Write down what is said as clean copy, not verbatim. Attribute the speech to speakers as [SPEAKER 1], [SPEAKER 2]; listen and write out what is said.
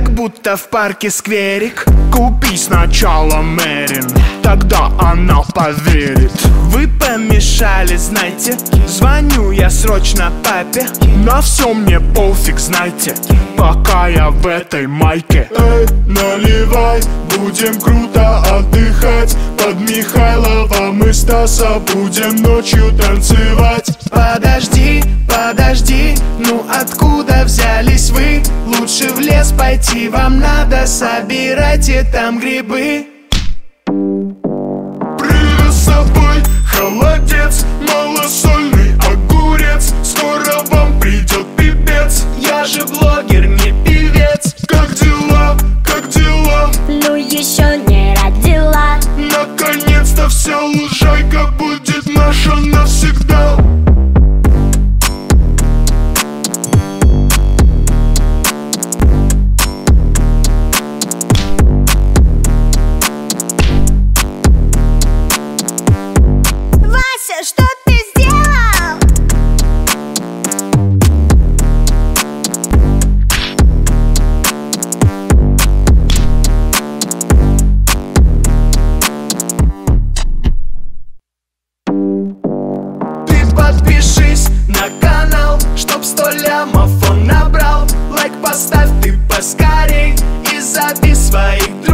[SPEAKER 1] как будто в парке скверик. Купи сначала Мэрин, тогда она поверит. Вы помешали, знаете, звоню я срочно папе, на все мне пофиг, знаете, пока я в этой майке.
[SPEAKER 2] Эй, наливай, будем круто отдыхать. Под Михайлова мы Стаса будем ночью танцевать.
[SPEAKER 1] Подожди, подожди, ну откуда взялись вы? Лучше в лес пойти, вам надо, собирайте там грибы.
[SPEAKER 2] Привез с собой холодец, малосольный огурец. Скоро вам придет пипец.
[SPEAKER 1] Я же блогер, не певец.
[SPEAKER 2] Как дела, как дела?
[SPEAKER 3] Ну еще не родила.
[SPEAKER 2] Наконец-то вся лужайка будет наша навсегда.
[SPEAKER 3] Вася, что ты сделал?
[SPEAKER 1] Ты подпишись на канал, чтоб 100 лямов он набрал. Лайк поставь ты поскорей и зови своих друзей.